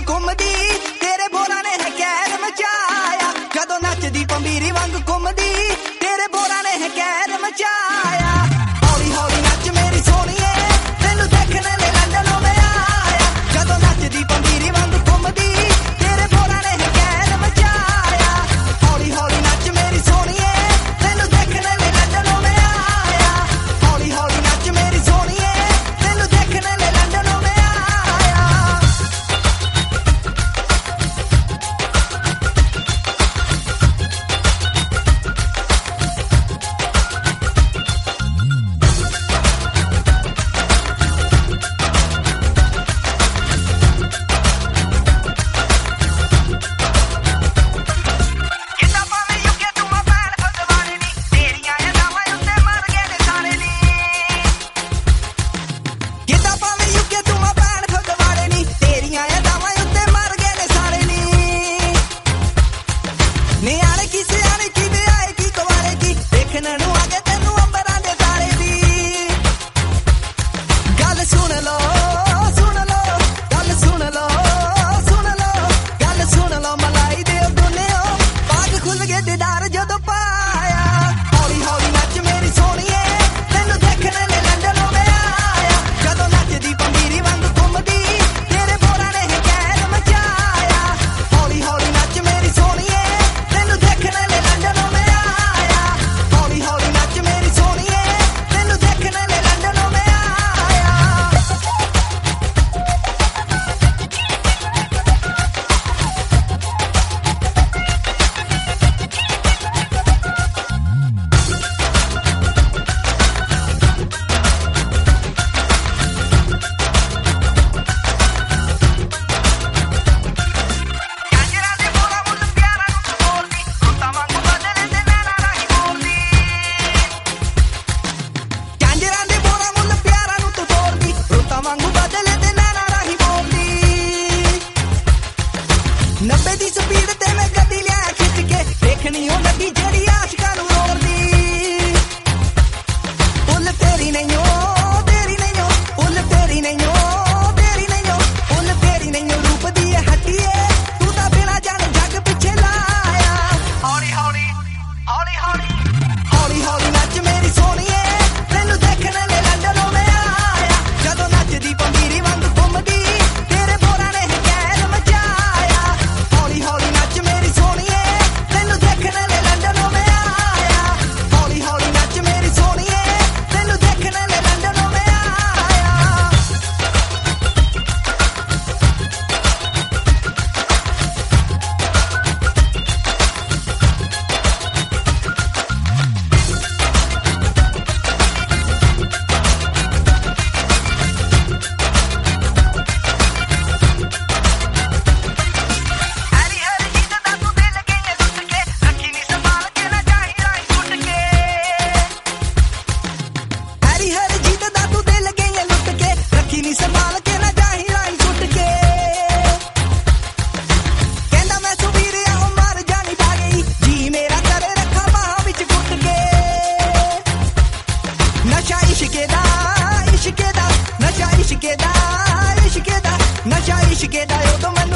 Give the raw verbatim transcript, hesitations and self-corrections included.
ਘੁੰਮਦੀ ਤੇਰੇ ਬੋਰਾਂ ਨੇ ਹੈ ਕਹਿਰ ਮਚਾਇਆ ਜਦੋਂ ਨੱਚਦੀ ਪੰਬੀਰੀ ਵਾਂਗ ਘੁੰਮਦੀ ਤੇਰੇ ਬੋਰਾਂ ਨੇ ਹੈ ਕਹਿਰ ਮਚਾਇਆ ਹੌਲੀ ਹੌਲੀ ਨੱਚ ਮੇਰੀ ਸੋਹਣੀਏ ਤੈਨੂੰ ਦੇਖਣ ਲਈ ਲੰਡਨੋਂ ਮੈਂ ਆਇਆ ਜਦੋਂ ਨੱਚਦੀ ਪੰਬੀਰੀ ਵਾਂਗ ਘੁੰਮਦੀ ਤੇਰੇ ਬੋਰਾਂ ਨੇ ਹੈ ਕਹਿਰ ਮਚਾਇਆ ਹੌਲੀ ਹੌਲੀ ਨੱਚ ਮੇਰੀ ਸੋਹਣੀਏ ਤੈਨੂੰ ਦੇਖਣ ਲਈ ਲੰਡਨੋਂ ਮੈਂ ਆਇਆ ਹੌਲੀ ਹੌਲੀ ਨੱਚ ਮੇਰੀ ਸੋਹਣੀਏ ਤੈਨੂੰ ਦੇਖਣ ਲਈ ਲੰਡਨੋਂ ਮੈਂ ਆਇਆ ਨੱਬੇ ਦੀ ਸਪੀਡ ਤੇ ਮੈਂ ਗੱਡੀ ਲਿਆ ਖਿੱਚ ਕੇ ਦੇਖਣੀ ਉਹ ਨਦੀ ਜਿਹੜੀ ਆਸ਼ਕਾਂ ਨੂੰ ਰੋੜਦੀ ਉੱਲ ਤੇਰੀ ਨਹੀਂ ਓ ਤੇਰੀ ਨਹੀਂ ਓ ਉੱਲ ਤੇਰੀ ਨਹੀਂ ਓ ਤੇਰੀ ਨਹੀਂ ਓ ਉੱਲ ਤੇਰੀ ਨਹੀਂ ਓ ਰੂਪ ਦੀ ਇਹ ਹੱਟੀਏ ਤੂੰ ਤਾਂ ਬਿਨਾ ਜਾਣ ਜੱਗ ਪਿੱਛੇ ਲਾਇਆ ਹੌਲੀ ਹੌਲੀ ਹੌਲੀ ਹੌਲੀ ਹੌਲੀ ਹੌਲੀ ਨੱਚ ਮੇਰੀ ਸੋਹਣੀਏ ਤੈਨੂੰ ਦੇਖਣ ਲਈ ਲੰਡਨੋਂ ਮੈਂ ਆਇਆ ਜਦੋਂ ਨੱਚਦੀ ਪੰਬੀਰੀ ਵਾਂਗ ਘੁੰਮਦੀ ਤੇਰੇ ਬੋਰਾਂ ਨੇ ਕਹਿਰ ਮਚਾਇਆ ਹੌਲੀ ਹੌਲੀ ਨੱਚ ਮੇਰੀ ਸੋਹਣੀਏ ਤੈਨੂੰ ਦੇਖਣ ਲਈ ਲੰਡਨੋਂ ਮੈਂ ਆਇਆ ਹੌਲੀ ਹੌਲੀ ਨੱਚ ਮੇਰੀ ਸੋਹਣੀਏ ਤੈਨੂੰ ਦੇਖਣ ਲਈ ਲੰਡਨੋਂ ਮੈਂ ਆਇਆ ਹਰੀ ਹਰੀ ਜੀਤ ਦਾ ਤੂੰ ਦਿਲ ਗਈਏ ਲੁੱਟ ਕੇ ਰੱਖੀ ਨੀ ਸੰਭਾਲ ਕੇ ਨਾ ਜਾਹੀ ਰਾਈ ਟੁੱਟ ਕੇ ਹਰੀ ਹਰੀ ਜੀਤ ਦਾ ਤੂੰ ਦਿਲ ਗਈਏ ਲੁੱਟ ਕੇ ਰੱਖੀ ਨੀ ਸੰਭਾਲ ਕੇ ਨਾ ਜਾਹੀ ਰਾਈ ਟੁੱਟ ਕੇ ਕਹਿੰਦਾ ਮੈਂ ਸੁਵੀਰਿਆ ਉਹ ਮਰ ਜਾਣੀ ਪਾ ਗਈ ਜੀ ਮੇਰਾ ਕਰੇ ਰੱਖਾ ਬਾਹਾਂ ਵਿੱਚ ਕੁੱਟ ਕੇ ਨਸ਼ਾ ਇਸ਼ਕੇ ਦਾ ਇਸ਼ਕੇ ਦਾ ਨਸ਼ਾ ਇਸ਼ਕੇ ਦਾ ਇਸ਼ਕੇ ਦਾ ਨਸ਼ਾ ਇਸ਼ਕੇ ਦਾ ਉਦੋਂ ਮੈਂ